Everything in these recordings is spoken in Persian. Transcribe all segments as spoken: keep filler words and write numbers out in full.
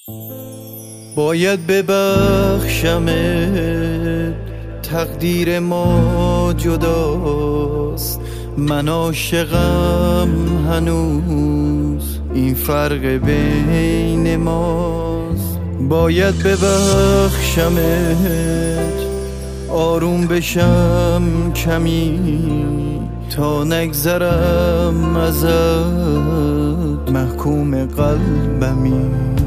باید ببخشمت، تقدیر ما جداست، من عاشقم هنوز، این فرق بین ماست. باید ببخشمت، آروم بشم کمی تا نگذرم ازت، محکوم قلبمی.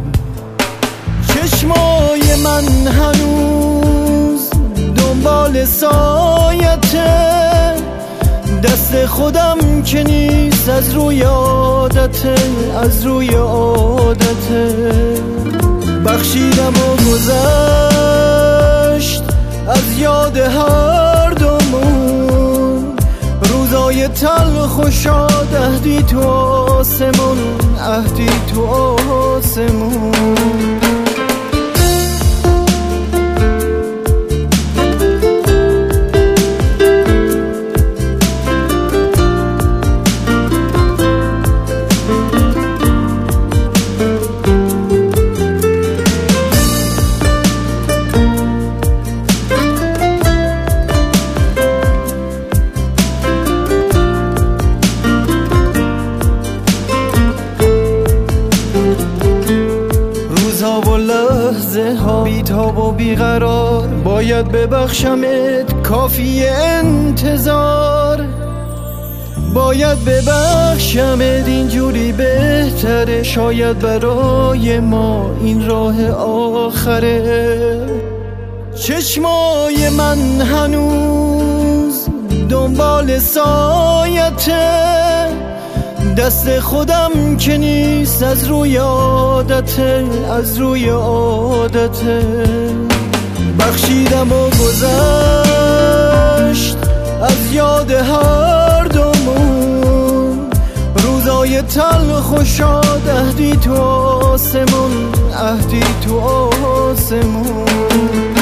چشمای من هنوز دنبال سایته، دست خودم که نیست از روی عادته، از روی عادته. بخشیدم و گذشت از یاد هر دومون، روزای تلخ و شاد، عهدی تو آسمون، عهدی تو آسمون. و لحظه ها بی‌تاب و بیقرار، باید ببخشمت، کافی انتظار. باید ببخشمت، اینجوری بهتره، شاید برای ما این راه آخره. چشمای من هنوز دنبال سایته، دست خودم که نیست از روی عادته، از روی عادته. بخشیدم و گذشت از یاد هر دومون، روزای تلخ و شاد، عهدی تو آسمون، عهدی تو آسمون.